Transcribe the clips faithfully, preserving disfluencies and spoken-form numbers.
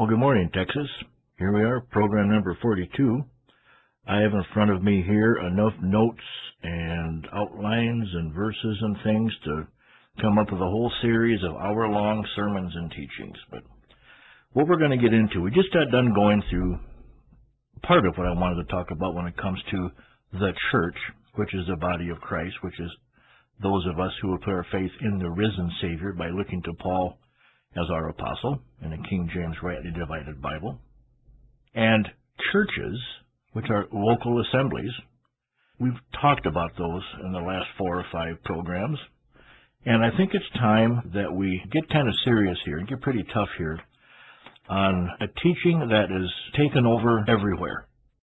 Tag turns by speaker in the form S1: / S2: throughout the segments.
S1: Well, good morning, Texas. Here we are, program number forty-two. I have in front of me here enough notes and outlines and verses and things to come up with a whole series of hour-long sermons and teachings. But what we're going to get into, we just got done going through part of what I wanted to talk about when it comes to the church, which is the body of Christ, which is those of us who will put our faith in the risen Savior by looking to Paul as our apostle in the King James rightly divided Bible. And churches, which are local assemblies, we've talked about those in the last four or five programs. And I think it's time that we get kind of serious here and get pretty tough here on a teaching that is taken over everywhere.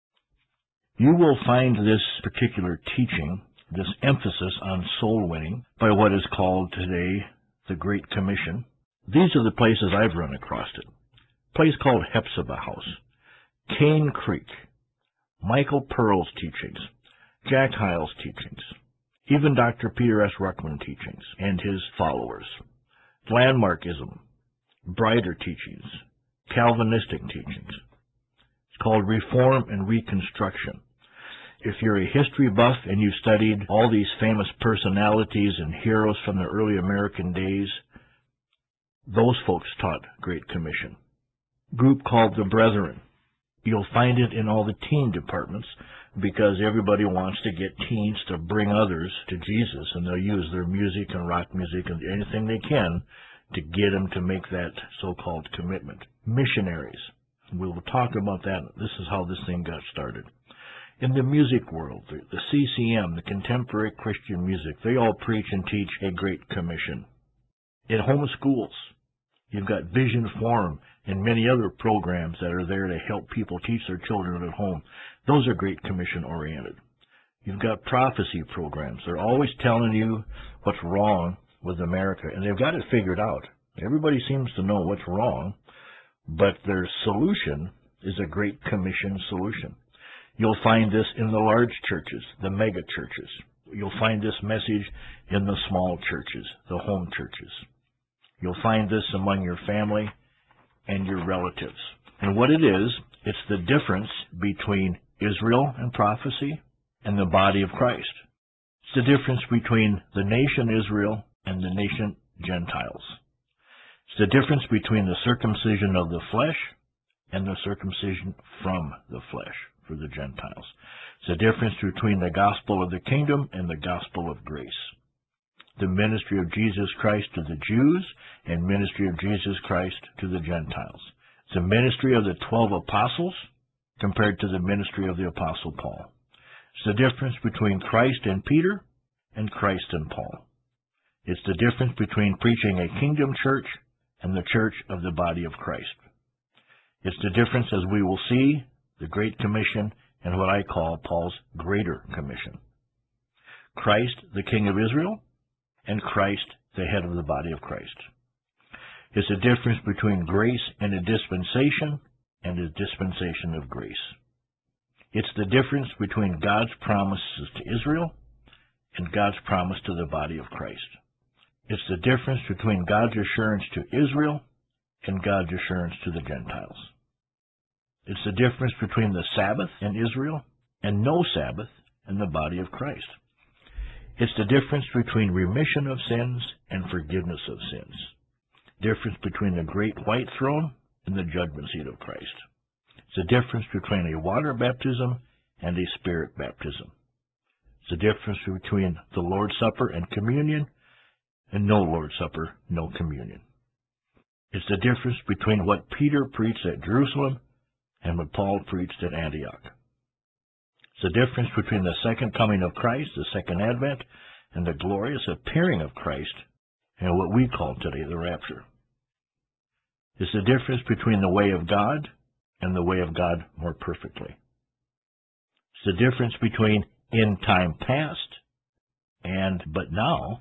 S1: You will find this particular teaching, this emphasis on soul winning, by what is called today the Great Commission. These are the places I've run across it. A place called Hephzibah House, Cane Creek, Michael Pearl's teachings, Jack Hyles' teachings, even Doctor Peter S. Ruckman teachings and his followers, Landmarkism, Brighter teachings, Calvinistic teachings. It's called Reform and Reconstruction. If you're a history buff and you've studied all these famous personalities and heroes from the early American days, those folks taught Great Commission. Group called the Brethren. You'll find it in all the teen departments because everybody wants to get teens to bring others to Jesus, and they'll use their music and rock music and anything they can to get them to make that so-called commitment. Missionaries. We'll talk about that. This is how this thing got started. In the music world, the, the C C M, the Contemporary Christian Music, they all preach and teach a Great Commission. In home schools, you've got Vision Forum and many other programs that are there to help people teach their children at home. Those are Great Commission oriented. You've got prophecy programs. They're always telling you what's wrong with America, and they've got it figured out. Everybody seems to know what's wrong, but their solution is a Great Commission solution. You'll find this in the large churches, the mega churches. You'll find this message in the small churches, the home churches. You'll find this among your family and your relatives. And what it is, it's the difference between Israel and prophecy and the body of Christ. It's the difference between the nation Israel and the nation Gentiles. It's the difference between the circumcision of the flesh and the circumcision from the flesh for the Gentiles. It's the difference between the gospel of the kingdom and the gospel of grace. The ministry of Jesus Christ to the Jews and ministry of Jesus Christ to the Gentiles. It's the ministry of the twelve apostles compared to the ministry of the apostle Paul. It's the difference between Christ and Peter and Christ and Paul. It's the difference between preaching a kingdom church and the church of the body of Christ. It's the difference, as we will see, the Great Commission and what I call Paul's Greater Commission. Christ, the King of Israel, and Christ, the head of the body of Christ. It's a difference between grace and a dispensation and a dispensation of grace. It's the difference between God's promises to Israel and God's promise to the body of Christ. It's the difference between God's assurance to Israel and God's assurance to the Gentiles. It's the difference between the Sabbath in Israel and no Sabbath in the body of Christ. It's the difference between remission of sins and forgiveness of sins. Difference between the great white throne and the judgment seat of Christ. It's the difference between a water baptism and a spirit baptism. It's the difference between the Lord's Supper and communion and no Lord's Supper, no communion. It's the difference between what Peter preached at Jerusalem and what Paul preached at Antioch. It's the difference between the second coming of Christ, the second advent, and the glorious appearing of Christ, and what we call today the rapture. It's the difference between the way of God and the way of God more perfectly. It's the difference between in time past and but now.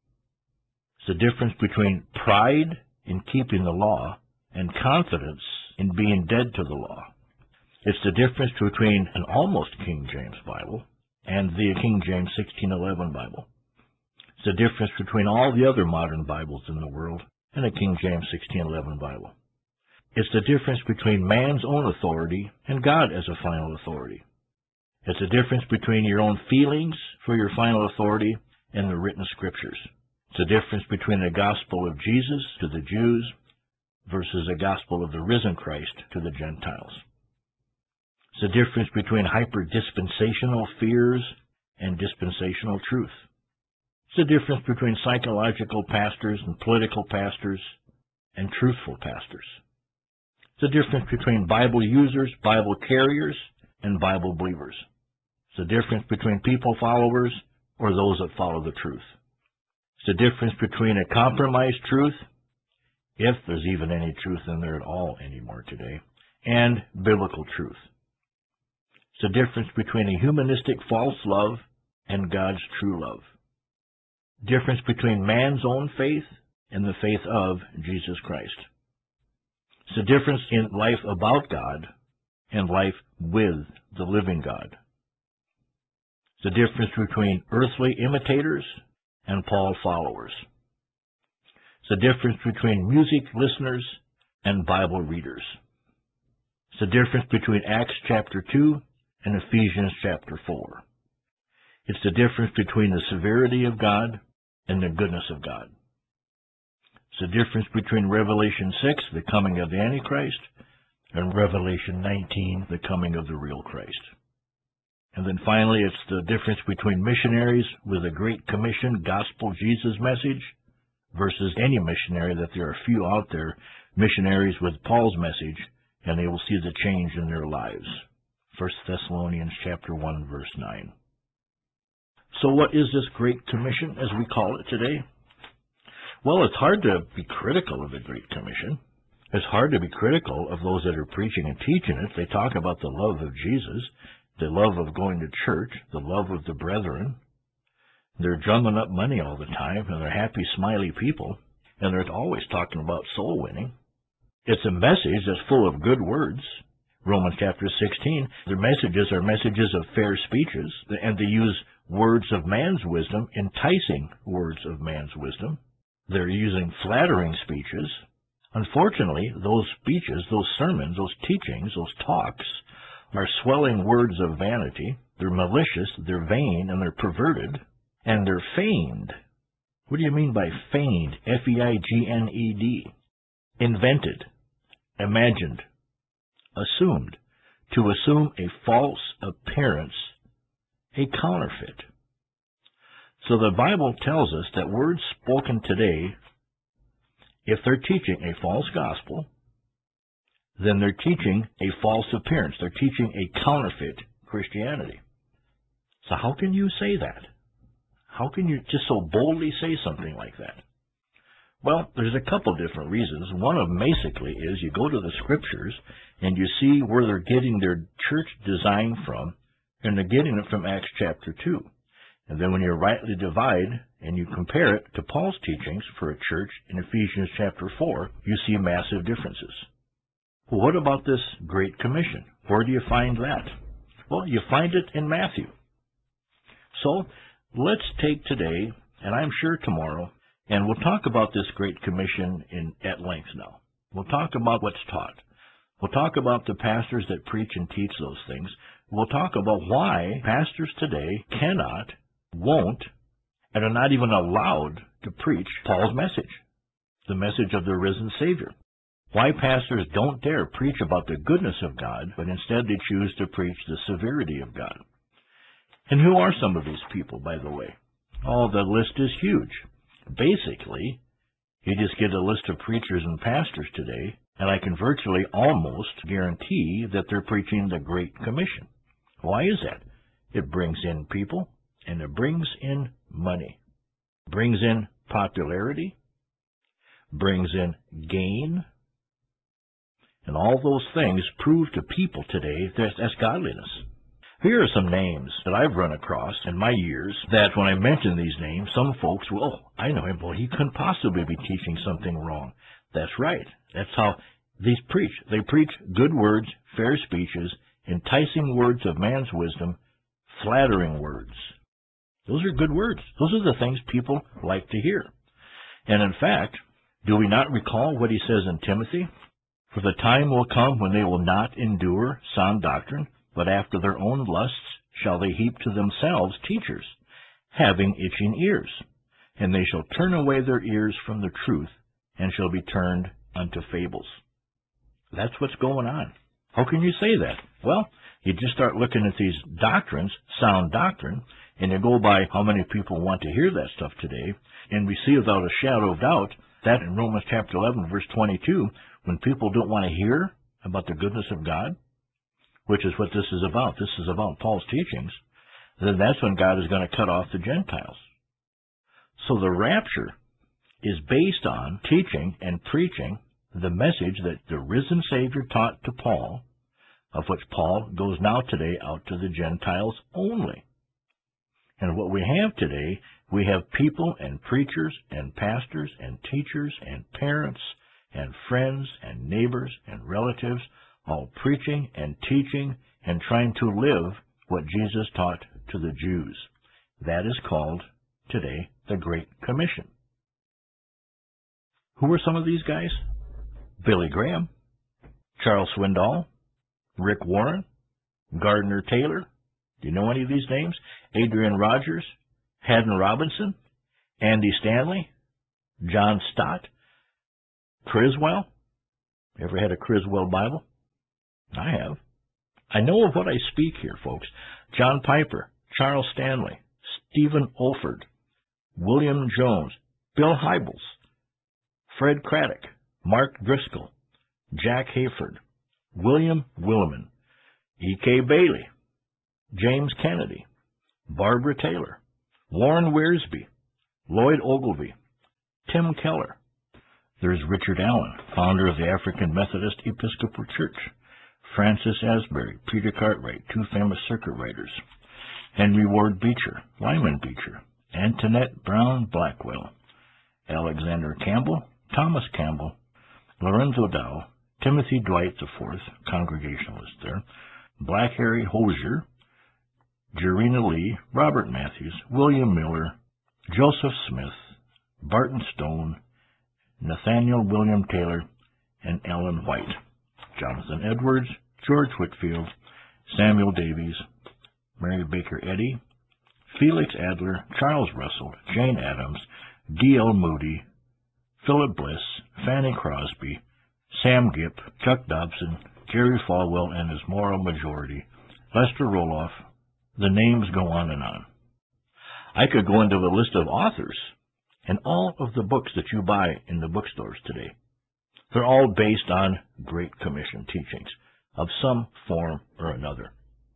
S1: It's the difference between pride in keeping the law and confidence in being dead to the law. It's the difference between an almost King James Bible and the King James sixteen eleven Bible. It's the difference between all the other modern Bibles in the world and a King James sixteen eleven Bible. It's the difference between man's own authority and God as a final authority. It's the difference between your own feelings for your final authority and the written scriptures. It's the difference between the gospel of Jesus to the Jews versus the gospel of the risen Christ to the Gentiles. It's the difference between hyper-dispensational fears and dispensational truth. It's the difference between psychological pastors and political pastors and truthful pastors. It's the difference between Bible users, Bible carriers, and Bible believers. It's the difference between people followers or those that follow the truth. It's the difference between a compromised truth, if there's even any truth in there at all anymore today, and biblical truth. It's the difference between a humanistic false love and God's true love. Difference between man's own faith and the faith of Jesus Christ. It's the difference in life about God and life with the living God. It's the difference between earthly imitators and Paul followers. It's the difference between music listeners and Bible readers. It's the difference between Acts chapter two and Ephesians chapter four. It's the difference between the severity of God and the goodness of God. It's the difference between Revelation six, the coming of the Antichrist, and Revelation nineteen, the coming of the real Christ. And then finally, it's the difference between missionaries with a Great Commission gospel Jesus message versus any missionary, that there are few out there, missionaries with Paul's message, and they will see the change in their lives. First Thessalonians chapter one, verse nine. So what is this Great Commission, as we call it today? Well, it's hard to be critical of the Great Commission. It's hard to be critical of those that are preaching and teaching it. They talk about the love of Jesus, the love of going to church, the love of the brethren. They're drumming up money all the time, and they're happy, smiley people, and they're always talking about soul winning. It's a message that's full of good words. Romans chapter sixteen, their messages are messages of fair speeches, and they use words of man's wisdom, enticing words of man's wisdom. They're using flattering speeches. Unfortunately, those speeches, those sermons, those teachings, those talks are swelling words of vanity. They're malicious, they're vain, and they're perverted, and they're feigned. What do you mean by feigned? F E I G N E D. Invented, imagined, assumed. To assume a false appearance, a counterfeit. So the Bible tells us that words spoken today, if they're teaching a false gospel, then they're teaching a false appearance. They're teaching a counterfeit Christianity. So how can you say that? How can you just so boldly say something like that? Well, there's a couple different reasons. One of them basically is you go to the scriptures and you see where they're getting their church design from, and they're getting it from Acts chapter two. And then when you rightly divide and you compare it to Paul's teachings for a church in Ephesians chapter four, you see massive differences. Well, what about this Great Commission? Where do you find that? Well, you find it in Matthew. So let's take today, and I'm sure tomorrow, and we'll talk about this Great Commission in, at length now. We'll talk about what's taught. We'll talk about the pastors that preach and teach those things. We'll talk about why pastors today cannot, won't, and are not even allowed to preach Paul's message, the message of the risen Savior. Why pastors don't dare preach about the goodness of God, but instead they choose to preach the severity of God. And who are some of these people, by the way? Oh, the list is huge. Basically, you just get a list of preachers and pastors today, and I can virtually almost guarantee that they're preaching the Great Commission. Why is that? It brings in people, and it brings in money. Brings in popularity, brings in gain, and all those things prove to people today that that's godliness. Here are some names that I've run across in my years that when I mention these names, some folks will, oh, I know him, boy, he couldn't possibly be teaching something wrong. That's right. That's how these preach. They preach good words, fair speeches, enticing words of man's wisdom, flattering words. Those are good words. Those are the things people like to hear. And in fact, do we not recall what he says in Timothy? For the time will come when they will not endure sound doctrine, but after their own lusts shall they heap to themselves teachers, having itching ears. And they shall turn away their ears from the truth, and shall be turned unto fables. That's what's going on. How can you say that? Well, you just start looking at these doctrines, sound doctrine, and you go by how many people want to hear that stuff today, and we see without a shadow of doubt that in Romans chapter eleven, verse twenty-two, when people don't want to hear about the goodness of God, which is what this is about, this is about Paul's teachings, then that's when God is going to cut off the Gentiles. So the rapture is based on teaching and preaching the message that the risen Savior taught to Paul, of which Paul goes now today out to the Gentiles only. And what we have today, we have people and preachers and pastors and teachers and parents and friends and neighbors and relatives all preaching and teaching and trying to live what Jesus taught to the Jews. That is called today the Great Commission. Who were some of these guys? Billy Graham, Charles Swindoll, Rick Warren, Gardner Taylor. Do you know any of these names? Adrian Rogers, Haddon Robinson, Andy Stanley, John Stott, Criswell. Ever had a Criswell Bible? I have. I know of what I speak here, folks. John Piper, Charles Stanley, Stephen Olford, William Jones, Bill Hybels, Fred Craddock, Mark Driscoll, Jack Hayford, William Williman, E K Bailey, James Kennedy, Barbara Taylor, Warren Wiersbe, Lloyd Ogilvie, Tim Keller. There's Richard Allen, founder of the African Methodist Episcopal Church, Francis Asbury, Peter Cartwright, two famous circuit riders, Henry Ward Beecher, Lyman Beecher, Antoinette Brown Blackwell, Alexander Campbell, Thomas Campbell, Lorenzo Dow, Timothy Dwight the Fourth, Congregationalist there, Black Harry Hosier, Jerena Lee, Robert Matthews, William Miller, Joseph Smith, Barton Stone, Nathaniel William Taylor, and Ellen White, Jonathan Edwards, George Whitfield, Samuel Davies, Mary Baker Eddy, Felix Adler, Charles Russell, Jane Addams, D L Moody, Philip Bliss, Fanny Crosby, Sam Gipp, Chuck Dobson, Jerry Falwell and his moral majority, Lester Roloff. The names go on and on. I could go into the list of authors and all of the books that you buy in the bookstores today. They're all based on Great Commission teachings of some form or another.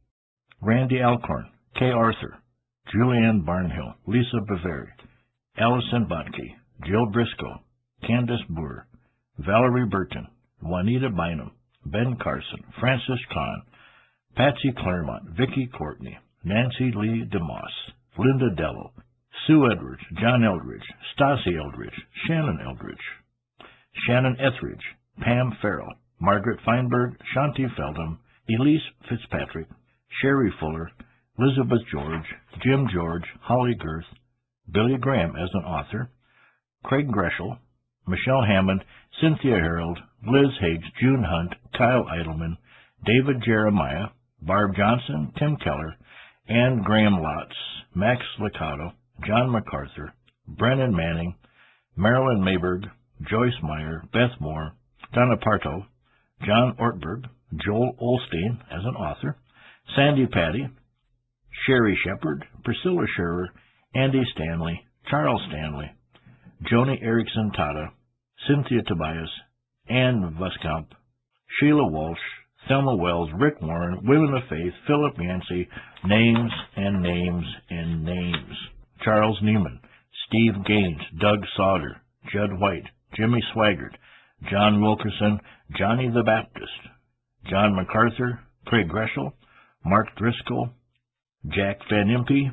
S1: Randy Alcorn, Kay Arthur, Julianne Barnhill, Lisa Baveri, Allison Botke, Jill Briscoe, Candace Boer, Valerie Burton, Juanita Bynum, Ben Carson, Francis Kahn, Patsy Claremont, Vicki Courtney, Nancy Lee DeMoss, Linda Dello, Sue Edwards, John Eldridge, Stasi Eldridge, Shannon Eldridge, Shannon Etheridge, Pam Farrell, Margaret Feinberg, Shanti Feldham, Elise Fitzpatrick, Sherry Fuller, Elizabeth George, Jim George, Holly Girth, Billy Graham as an author, Craig Greschel, Michelle Hammond, Cynthia Harold, Liz Hage, June Hunt, Kyle Eidelman, David Jeremiah, Barb Johnson, Tim Keller, Ann Graham Lotz, Max Licato, John MacArthur, Brennan Manning, Marilyn Mayberg, Joyce Meyer, Beth Moore, Donna Parto, John Ortberg, Joel Olstein as an author, Sandy Patty, Sherry Shepard, Priscilla Scherer, Andy Stanley, Charles Stanley, Joni Erickson Tada, Cynthia Tobias, Ann Voskamp, Sheila Walsh, Thelma Wells, Rick Warren, Women of Faith, Philip Yancey, names and names and names. Charles Neiman, Steve Gaines, Doug Sauter, Judd White, Jimmy Swaggart, John Wilkerson, Johnny the Baptist, John MacArthur, Craig Greschel, Mark Driscoll, Jack Van Impe,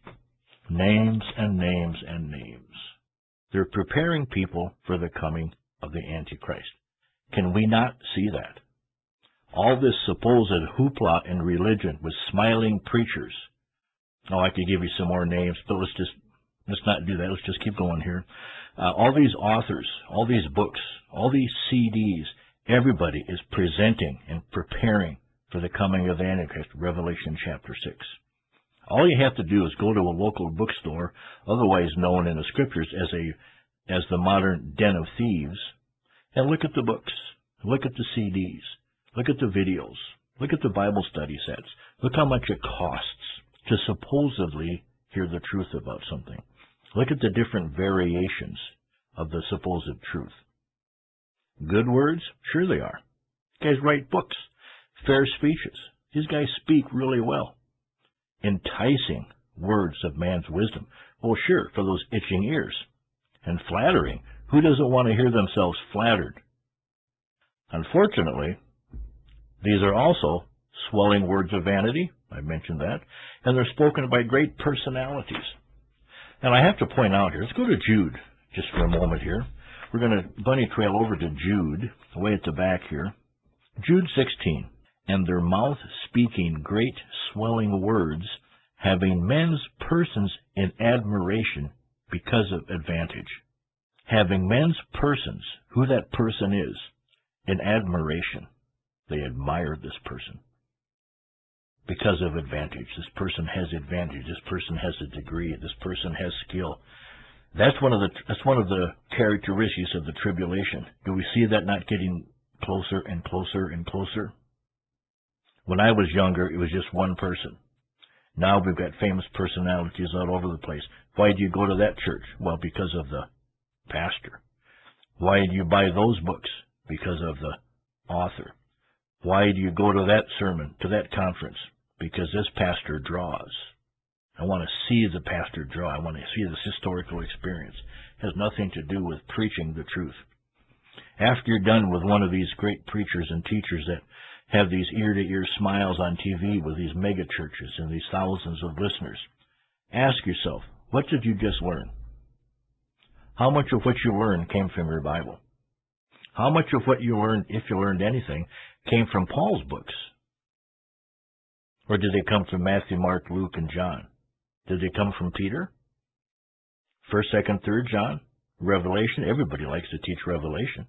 S1: names and names and names. They're preparing people for the coming of the Antichrist. Can we not see that? All this supposed hoopla in religion with smiling preachers. Oh, I could give you some more names, but let's just let's not do that. Let's just keep going here. Uh, all these authors, all these books, all these C Ds, Everybody is presenting and preparing for the coming of Antichrist, Revelation chapter six. All you have to do is go to a local bookstore, otherwise known in the scriptures as a as the modern den of thieves, and look at the books, look at the C Ds, look at the videos, look at the Bible study sets, look how much it costs to supposedly hear the truth about something. Look at the different variations of the supposed truth. Good words? Sure they are. Guys write books, fair speeches. These guys speak really well. Enticing words of man's wisdom. Well, sure, for those itching ears. And flattering. Who doesn't want to hear themselves flattered? Unfortunately, these are also swelling words of vanity. I mentioned that. And they're spoken by great personalities. And I have to point out here, let's go to Jude just for a moment here. We're going to bunny trail over to Jude, way at the back here. Jude sixteen. And their mouth speaking great swelling words, having men's persons in admiration because of advantage. Having men's persons, who that person is, in admiration. They admire this person because of advantage. This person has advantage. This person has a degree. This person has skill. That's one of the that's one of the characteristics of the tribulation. Do we see that not getting closer and closer and closer? When I was younger, it was just one person. Now we've got famous personalities all over the place. Why do you go to that church? Well, because of the pastor. Why do you buy those books? Because of the author. Why do you go to that sermon, to that conference? Because this pastor draws. I want to see the pastor draw. I want to see this historical experience. It has nothing to do with preaching the truth. After you're done with one of these great preachers and teachers that have these ear-to-ear smiles on T V with these mega churches and these thousands of listeners, ask yourself, what did you just learn? How much of what you learned came from your Bible? How much of what you learned, if you learned anything, came from Paul's books? Or did they come from Matthew, Mark, Luke, and John? Did they come from Peter? First, Second, Third John? Revelation? Everybody likes to teach Revelation.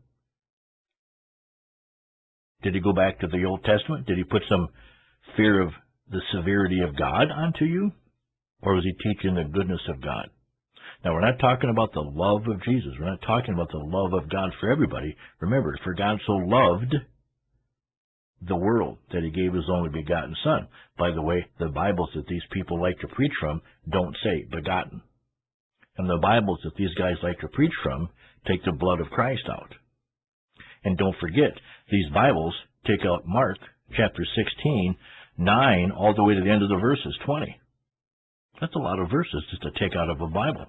S1: Did he go back to the Old Testament? Did he put some fear of the severity of God onto you? Or was he teaching the goodness of God? Now, we're not talking about the love of Jesus. We're not talking about the love of God for everybody. Remember, for God so loved the world that he gave his only begotten Son. By the way, the Bibles that these people like to preach from don't say begotten. And the Bibles that these guys like to preach from take the blood of Christ out. And don't forget, these Bibles take out Mark chapter sixteen, nine, all the way to the end of the verses, twenty. That's a lot of verses just to take out of a Bible.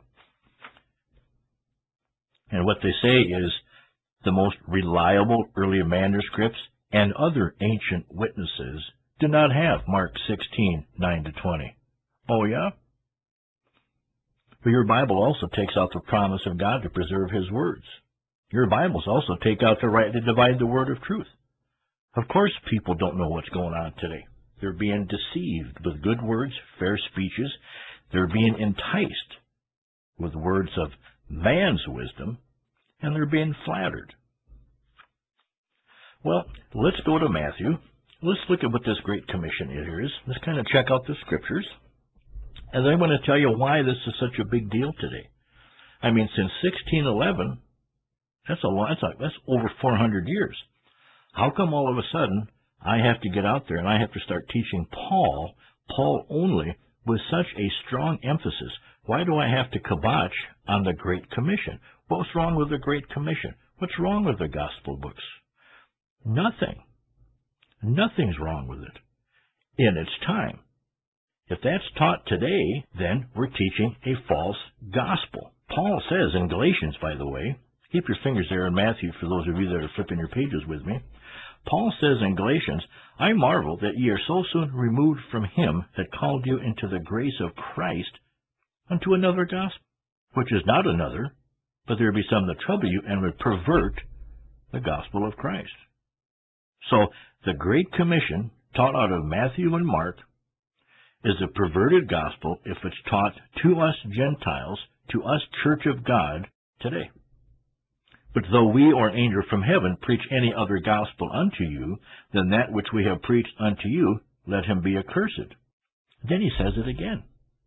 S1: And what they say is the most reliable early manuscripts and other ancient witnesses do not have Mark sixteen, nine to twenty. Oh, yeah? But your Bible also takes out the promise of God to preserve his words. Your Bibles also take out the right to divide the word of truth. Of course, people don't know what's going on today. They're being deceived with good words, fair speeches. They're being enticed with words of man's wisdom, and they're being flattered. Well, let's go to Matthew. Let's look at what this Great Commission here is. Let's kind of check out the scriptures. And then I'm going to tell you why this is such a big deal today. I mean, since sixteen eleven, that's a lot. That's, like, that's over four hundred years. How come all of a sudden I have to get out there and I have to start teaching Paul, Paul only, with such a strong emphasis? Why do I have to kibotch on the Great Commission? What's wrong with the Great Commission? What's wrong with the gospel books? Nothing. Nothing's wrong with it in its time. If that's taught today, then we're teaching a false gospel. Paul says in Galatians, by the way, keep your fingers there in Matthew for those of you that are flipping your pages with me. Paul says in Galatians, I marvel that ye are so soon removed from him that called you into the grace of Christ unto another gospel, which is not another, but there be some that trouble you and would pervert the gospel of Christ. So the Great Commission, taught out of Matthew and Mark, is a perverted gospel if it's taught to us Gentiles, to us Church of God today. But though we or an angel from heaven preach any other gospel unto you than that which we have preached unto you, let him be accursed. Then he says it again.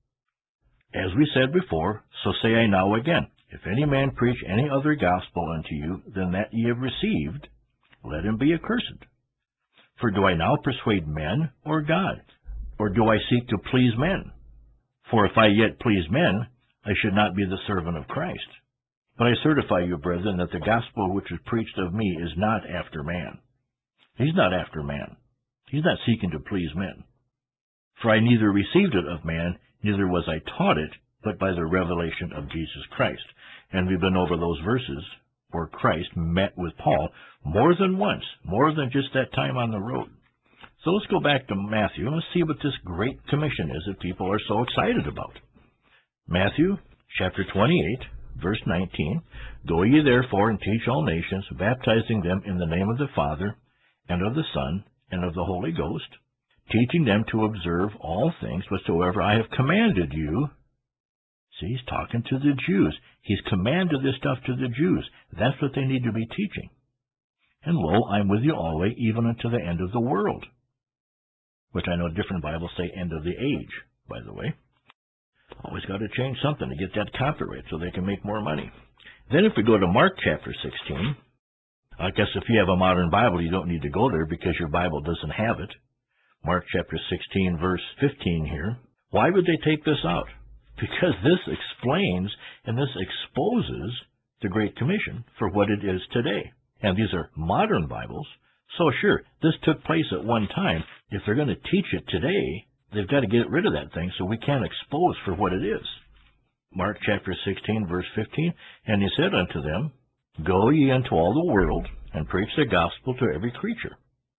S1: As we said before, so say I now again, if any man preach any other gospel unto you than that ye have received, let him be accursed. For do I now persuade men or God? Or do I seek to please men? For if I yet please men, I should not be the servant of Christ. But I certify you, brethren, that the gospel which is preached of me is not after man. He's not after man. He's not seeking to please men. For I neither received it of man, neither was I taught it, but by the revelation of Jesus Christ. And we've been over those verses where Christ met with Paul more than once, more than just that time on the road. So let's go back to Matthew and let's see what this great commission is that people are so excited about. Matthew chapter twenty-eight, verse nineteen, Go ye therefore and teach all nations, baptizing them in the name of the Father, and of the Son, and of the Holy Ghost, teaching them to observe all things whatsoever I have commanded you. See, he's talking to the Jews. He's commanded this stuff to the Jews. That's what they need to be teaching. And lo, I'm with you always, even unto the end of the world. Which I know different Bibles say end of the age, by the way. Always got to change something to get that copyright so they can make more money. Then if we go to Mark chapter sixteen, I guess if you have a modern Bible, you don't need to go there because your Bible doesn't have it. Mark chapter sixteen, verse fifteen here. Why would they take this out? Because this explains and this exposes the Great Commission for what it is today. And these are modern Bibles. So sure, this took place at one time. If they're going to teach it today, they've got to get rid of that thing so we can't expose for what it is. Mark chapter sixteen, verse fifteen, And he said unto them, Go ye into all the world, and preach the gospel to every creature.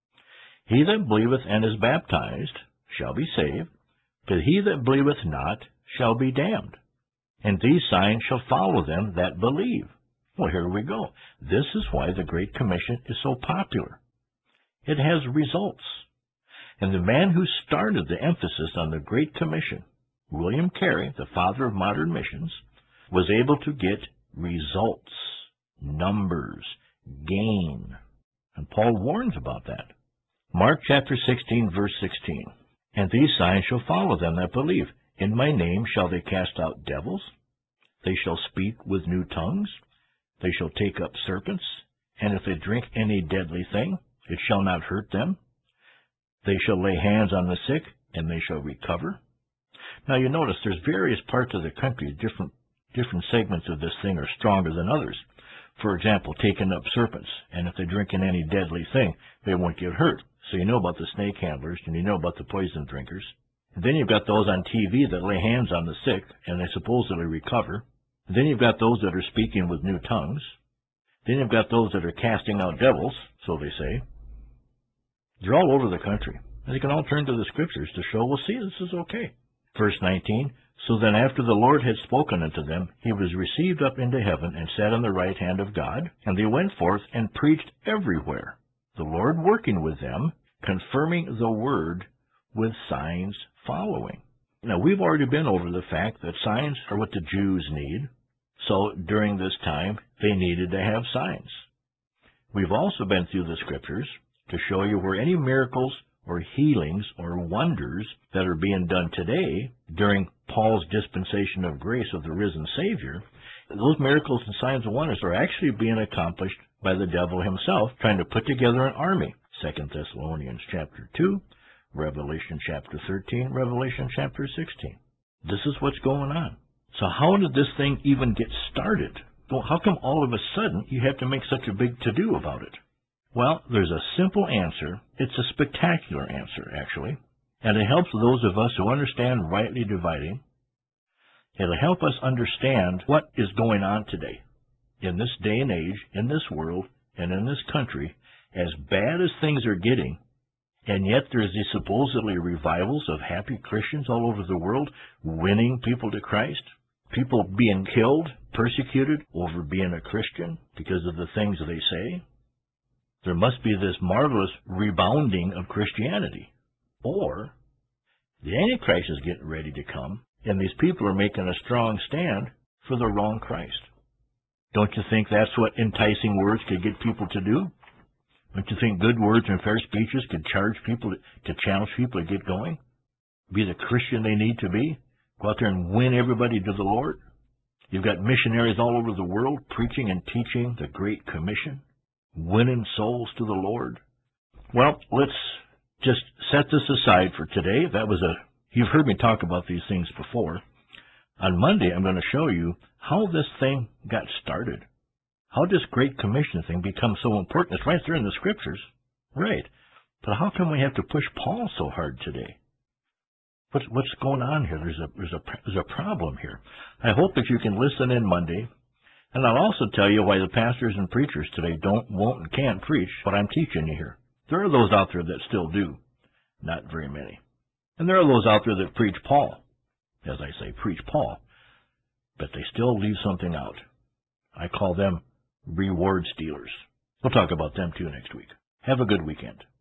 S1: He that believeth and is baptized shall be saved, but he that believeth not shall be damned. And these signs shall follow them that believe. Well, here we go. This is why the Great Commission is so popular. It has results. And the man who started the emphasis on the Great Commission, William Carey, the father of modern missions, was able to get results, numbers, gain. And Paul warns about that. Mark chapter sixteen, verse sixteen. And these signs shall follow them that believe. In my name shall they cast out devils. They shall speak with new tongues. They shall take up serpents. And if they drink any deadly thing, it shall not hurt them. They shall lay hands on the sick, and they shall recover. Now you notice there's various parts of the country, different different segments of this thing are stronger than others. For example, taking up serpents, and if they drink in any deadly thing, they won't get hurt. So you know about the snake handlers, and you know about the poison drinkers. And then you've got those on T V that lay hands on the sick, and they supposedly recover. And then you've got those that are speaking with new tongues. Then you've got those that are casting out devils, so they say. They're all over the country. And they can all turn to the Scriptures to show, well, see, this is okay. Verse nineteen, So then after the Lord had spoken unto them, he was received up into heaven and sat on the right hand of God. And they went forth and preached everywhere, the Lord working with them, confirming the word with signs following. Now, we've already been over the fact that signs are what the Jews need. So during this time, they needed to have signs. We've also been through the Scriptures to show you where any miracles or healings or wonders that are being done today during Paul's dispensation of grace of the risen Savior, those miracles and signs and wonders are actually being accomplished by the devil himself, trying to put together an army. Second Thessalonians chapter two, Revelation chapter thirteen, Revelation chapter sixteen. This is what's going on. So how did this thing even get started? Well, how come all of a sudden you have to make such a big to-do about it? Well, there's a simple answer. It's a spectacular answer, actually. And it helps those of us who understand rightly dividing. It'll help us understand what is going on today. In this day and age, in this world, and in this country, as bad as things are getting, and yet there's these supposedly revivals of happy Christians all over the world, winning people to Christ, people being killed, persecuted over being a Christian because of the things they say. There must be this marvelous rebounding of Christianity. Or the Antichrist is getting ready to come, and these people are making a strong stand for the wrong Christ. Don't you think that's what enticing words could get people to do? Don't you think good words and fair speeches could charge people, to challenge people to get going? Be the Christian they need to be? Go out there and win everybody to the Lord? You've got missionaries all over the world preaching and teaching the Great Commission, winning souls to the Lord. Well, let's just set this aside for today. That was a, you've heard me talk about these things before. On Monday, I'm going to show you how this thing got started. How this Great Commission thing becomes so important. It's right there in the Scriptures. Right. But how come we have to push Paul so hard today? What's, what's going on here? There's a, there's, a, there's a problem here. I hope that you can listen in Monday. And I'll also tell you why the pastors and preachers today don't, won't, and can't preach what I'm teaching you here. There are those out there that still do. Not very many. And there are those out there that preach Paul. As I say, preach Paul. But they still leave something out. I call them reward stealers. We'll talk about them too next week. Have a good weekend.